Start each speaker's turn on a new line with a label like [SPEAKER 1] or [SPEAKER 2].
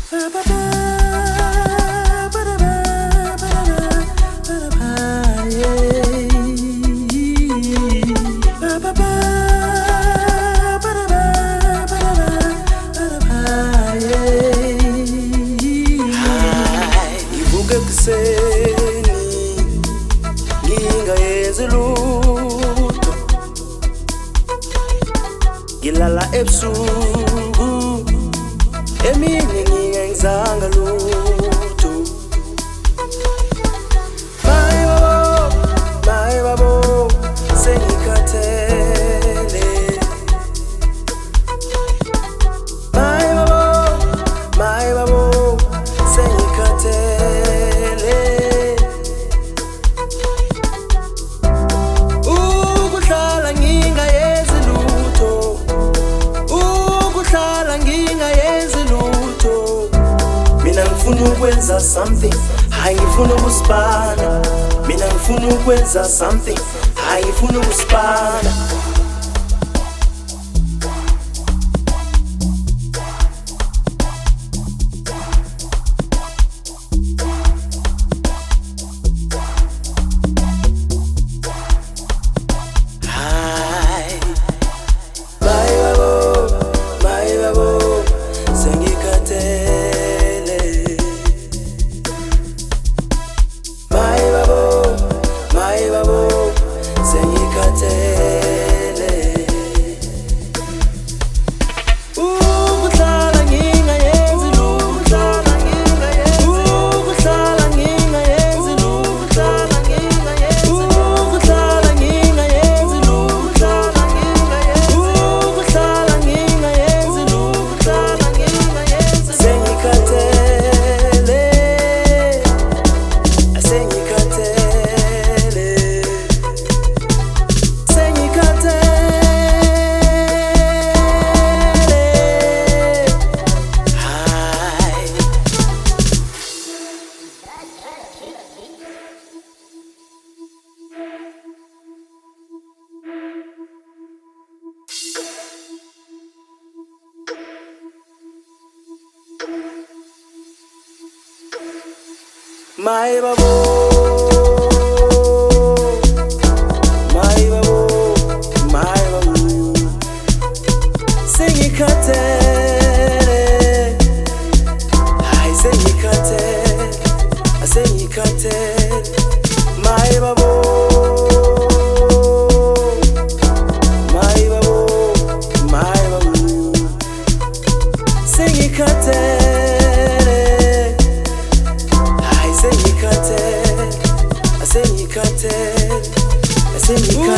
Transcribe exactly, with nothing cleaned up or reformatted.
[SPEAKER 1] Ngilala ebusuku emini ngingenzanga lutho. Bye babo, bye babo, sengikhathele. Bye babo, bye babo, sengikhathele. Ukuhlala ngingayenzi lutho, ukuhlala ngingayenzi lutho. Mina ngifuna ukwenza something, hayi ngifuna ukusipana. Mina ngifuna ukwenza something, hayi ngifuna ukusipana. My babo, my babo, my babo, sengikhathele, hayi sengikhathele, sengikhathele, my babo, my babo, my babo, sengikhathele. I say you can't tell, I say you